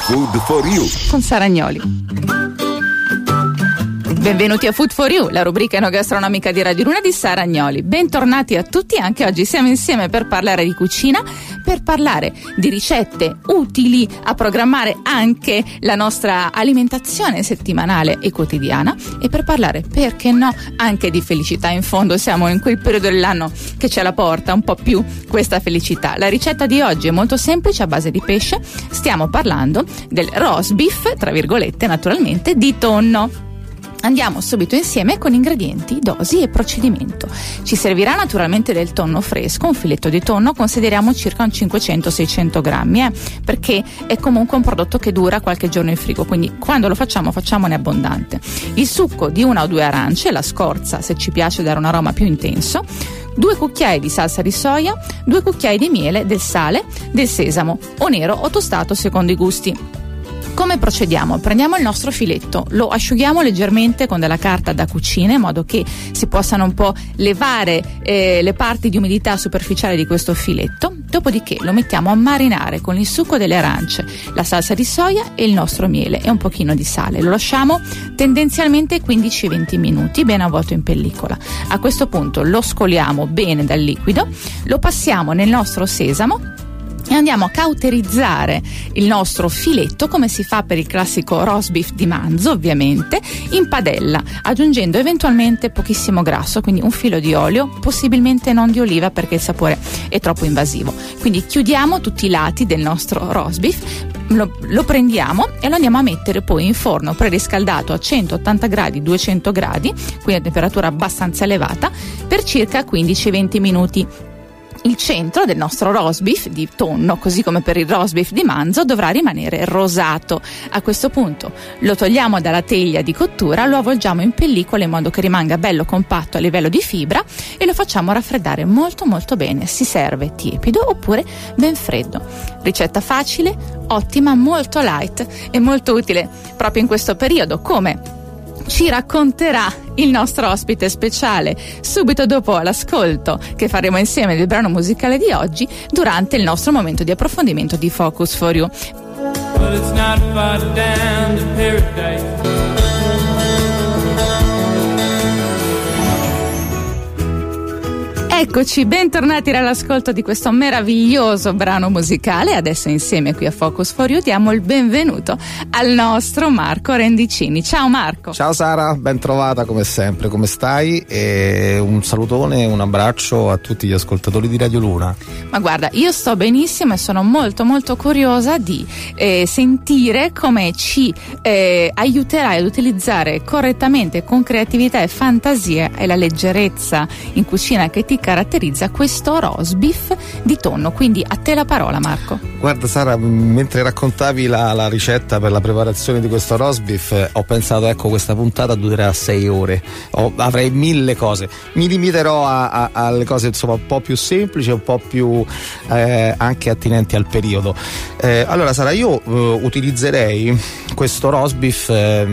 Food for You con Sara Agnoli. Benvenuti a Food for You, la rubrica enogastronomica di Radio Luna di Sara Agnoli. Bentornati a tutti, anche oggi siamo insieme per parlare di cucina, per parlare di ricette utili a programmare anche la nostra alimentazione settimanale e quotidiana e per parlare, perché no, anche di felicità. In fondo siamo in quel periodo dell'anno che ce la porta un po' più questa felicità. La ricetta di oggi è molto semplice, a base di pesce. Stiamo parlando del roast beef, tra virgolette naturalmente, di tonno. Andiamo subito insieme con ingredienti, dosi e procedimento. Ci servirà naturalmente del tonno fresco, un filetto di tonno, consideriamo circa un 500-600 grammi, perché è comunque un prodotto che dura qualche giorno in frigo, quindi quando lo facciamone abbondante. Il succo di 1 o 2 arance, la scorza se ci piace dare un aroma più intenso, 2 cucchiai di salsa di soia, 2 cucchiai di miele, del sale, del sesamo, o nero o tostato secondo i gusti. Come procediamo? Prendiamo il nostro filetto, lo asciughiamo leggermente con della carta da cucina in modo che si possano un po' levare le parti di umidità superficiale di questo filetto, dopodiché lo mettiamo a marinare con il succo delle arance, la salsa di soia e il nostro miele e un pochino di sale. Lo lasciamo tendenzialmente 15-20 minuti, ben avvolto in pellicola. A questo punto lo scoliamo bene dal liquido, lo passiamo nel nostro sesamo e andiamo a cauterizzare il nostro filetto come si fa per il classico roast beef di manzo, ovviamente, in padella, aggiungendo eventualmente pochissimo grasso, quindi un filo di olio, possibilmente non di oliva perché il sapore è troppo invasivo. Quindi chiudiamo tutti i lati del nostro roast beef, lo prendiamo e lo andiamo a mettere poi in forno preriscaldato a 180 gradi, 200 gradi, quindi a temperatura abbastanza elevata, per circa 15-20 minuti. Il centro del nostro roast beef di tonno, così come per il roast beef di manzo, dovrà rimanere rosato. A questo punto lo togliamo dalla teglia di cottura, lo avvolgiamo in pellicola in modo che rimanga bello compatto a livello di fibra e lo facciamo raffreddare molto molto bene. Si serve tiepido oppure ben freddo. Ricetta facile, ottima, molto light e molto utile proprio in questo periodo, come ci racconterà il nostro ospite speciale subito dopo l'ascolto che faremo insieme del brano musicale di oggi durante il nostro momento di approfondimento di Focus for You. But it's not far down to paradise. Eccoci, bentornati all'ascolto di questo meraviglioso brano musicale. Adesso insieme qui a Focus for You diamo il benvenuto al nostro Marco Rendicini. Ciao Marco. Ciao Sara, ben trovata come sempre, come stai? E un salutone, un abbraccio a tutti gli ascoltatori di Radio Luna. Ma guarda, io sto benissimo e sono molto molto curiosa di sentire come ci aiuterai ad utilizzare correttamente, con creatività e fantasia e la leggerezza in cucina che ti caratterizza, questo roast beef di tonno. Quindi a te la parola, Marco. Guarda Sara, mentre raccontavi la ricetta per la preparazione di questo roast beef, ho pensato, ecco, questa puntata durerà 6 ore, avrei 1000 cose, mi limiterò alle cose insomma un po' più semplici, un po' più anche attinenti al periodo. Allora Sara, io utilizzerei questo roast beef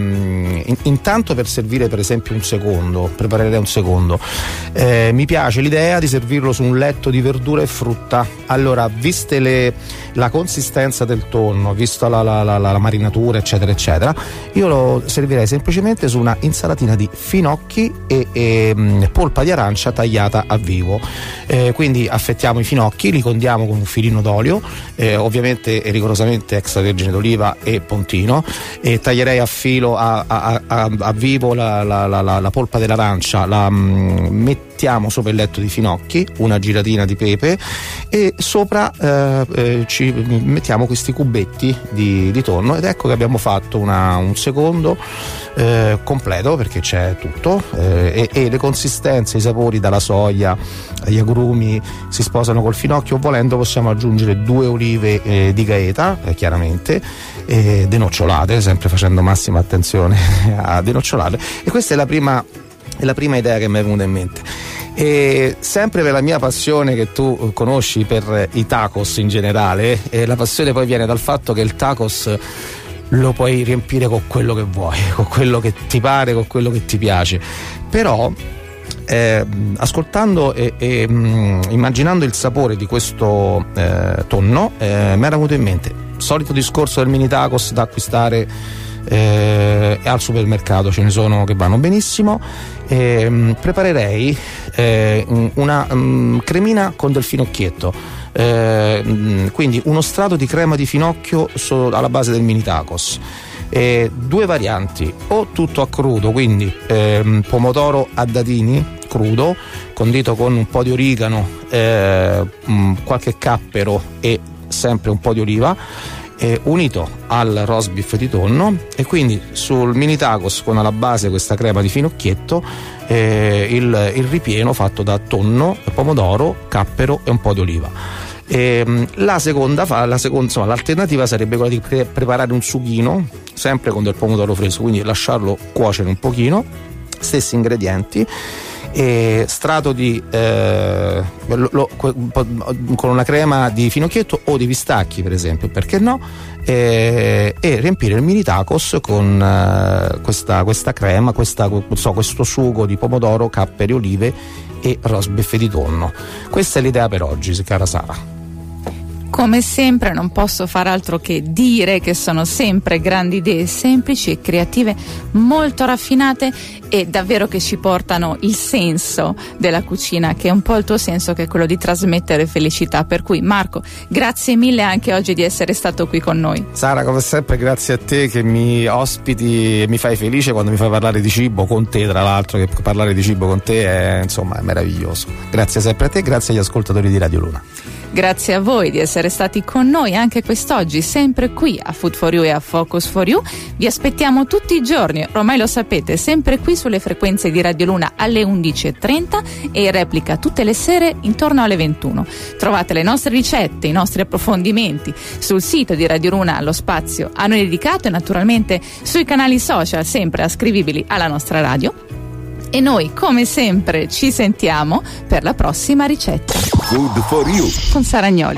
intanto per servire per esempio preparerei un secondo. Mi piace l'idea di servirlo su un letto di verdura e frutta. Allora, viste la consistenza del tonno, visto la marinatura eccetera eccetera, io lo servirei semplicemente su una insalatina di finocchi e polpa di arancia tagliata a vivo. Quindi affettiamo i finocchi, li condiamo con un filino d'olio, ovviamente rigorosamente extravergine d'oliva e pontino, e taglierei a filo a vivo la polpa dell'arancia, la mettiamo sopra il letto di finocchi, una giratina di pepe e sopra ci mettiamo questi cubetti di tonno, ed ecco che abbiamo fatto un secondo completo, perché c'è tutto e le consistenze, i sapori dalla soia agli agrumi si sposano col finocchio. Volendo possiamo aggiungere 2 olive di Gaeta, chiaramente denocciolate, sempre facendo massima attenzione a denocciolate, e questa è la prima idea che mi è venuta in mente. E sempre per la mia passione che tu conosci per i tacos in generale, la passione poi viene dal fatto che il tacos lo puoi riempire con quello che vuoi, con quello che ti pare, con quello che ti piace, però ascoltando e immaginando il sapore di questo tonno mi era venuto in mente: solito discorso del mini tacos da acquistare al supermercato, ce ne sono che vanno benissimo. Preparerei una cremina con del finocchietto, quindi uno strato di crema di finocchio alla base del mini tacos. Due varianti: o tutto a crudo, quindi pomodoro a dadini crudo condito con un po' di origano, qualche cappero e sempre un po' di oliva, unito al roast beef di tonno, e quindi sul mini tacos con alla base questa crema di finocchietto, il ripieno fatto da tonno, pomodoro, cappero e un po' di oliva. L'alternativa sarebbe quella di preparare un sughino sempre con del pomodoro fresco, quindi lasciarlo cuocere un pochino, stessi ingredienti, strato di con una crema di finocchietto o di pistacchi, per esempio, perché no, e riempire il mini tacos con questa crema, questo sugo di pomodoro, capperi, olive e roast beef di tonno. Questa è l'idea per oggi, cara Sara. Come sempre non posso far altro che dire che sono sempre grandi idee semplici e creative, molto raffinate e davvero che ci portano il senso della cucina, che è un po' il tuo senso, che è quello di trasmettere felicità. Per cui Marco, grazie mille anche oggi di essere stato qui con noi. Sara, come sempre grazie a te che mi ospiti e mi fai felice quando mi fai parlare di cibo con te, tra l'altro, che parlare di cibo con te è meraviglioso. Grazie sempre a te, grazie agli ascoltatori di Radio Luna. Grazie a voi di essere stati con noi anche quest'oggi, sempre qui a Food for You e a Focus for You. Vi aspettiamo tutti i giorni, ormai lo sapete, sempre qui sulle frequenze di Radio Luna alle 11.30 e in replica tutte le sere intorno alle 21. Trovate le nostre ricette, i nostri approfondimenti sul sito di Radio Luna, allo spazio a noi dedicato, e naturalmente sui canali social sempre ascrivibili alla nostra radio. E noi, come sempre, ci sentiamo per la prossima ricetta. Food for You con Sara Agnoli.